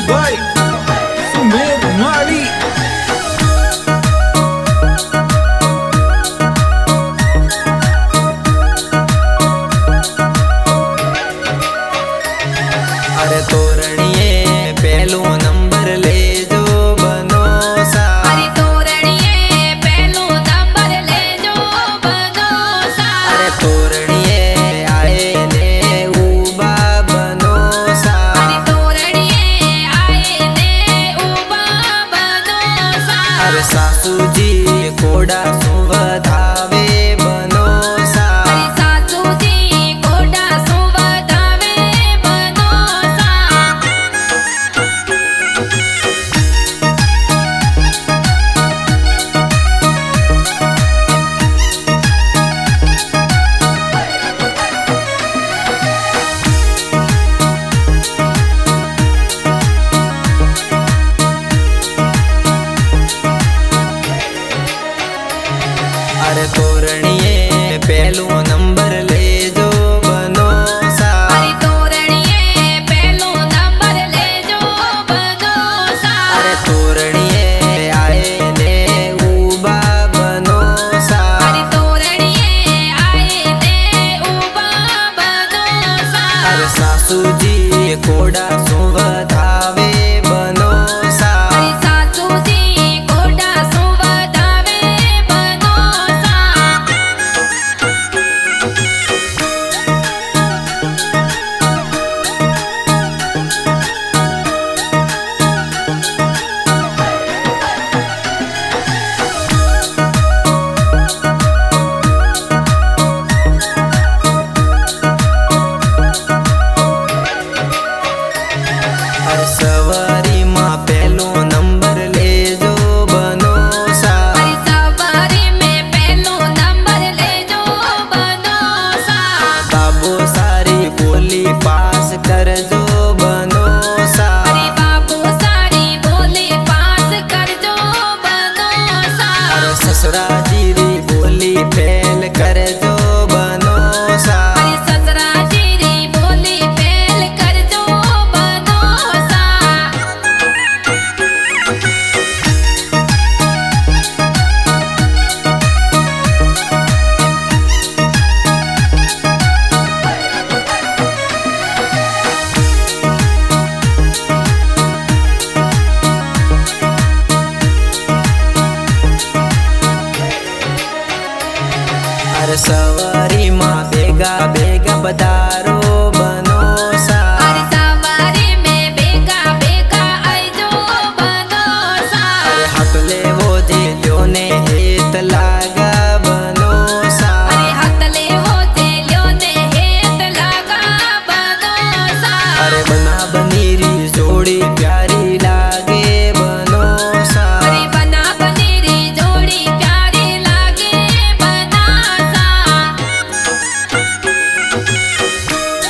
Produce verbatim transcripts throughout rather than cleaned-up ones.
by Sumer Mali. अरे तोरणिए पहलो number ले जो बनो सा। अरे तोरणिए पहलो नंबर ले जो बनो सा। अरे तोरणिए आए ने उबा बनो सा। अरे तोरणिए आए ने उबा बनो सा। अरे सासू जी कोड़ा सुवधावे बनो सा। अरे सासू जी कोड़ा सुवधावे बनो सा। अरे तोरणिए पहलो नंबर ले जो बनो सा। अरे तोरणिए पहलो नंबर ले जो बनो सा। अरे तोरणिए आए ने उबा बनो सा। अरे तोरणिए आए ने उबा बनो सा। अरे सासू जी कोड़ा सुवधावे बनो सा। अरे सासू जी कोड़ा सुवधावे बनो सा। अरे सवारी माँ पहलो नंबर ले जो बनो सा। अरे सवारी में पहलो नंबर ले जो बनो सा। बाबू सारी बोली पास कर जो बनो सा। अरे बाबू सारी बोली पास कर जो बनो सा। अरे ससुरा जी री बोली फेल कर जो बनो सा। अरे ससुरा जी री बोली फेल कर जो बनो सा। अरे सवारी माँ बेगा बेगा पधारो बनो सा। अरे सवारी में बेगा बेगा आई जो बनो सा। अरे हकले वो दिलो ने हेत लागा बनो सा। अरे हतले हो जेलियो ने हेत लगा बनो सा। अरे बना बनीरी जोड़ी प्यारी लागे बनो सा। अरे बना बनेरी जोड़ी प्यारी लागे बना सा।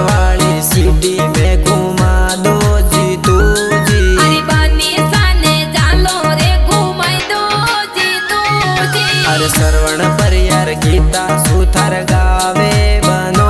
वाली सिटी में घुमा दो जीतू जी। अरे बनी साने जालो रे घुमाई दो जीतू जी। अरे श्रवण पर यार गीता सुथार गावे बनो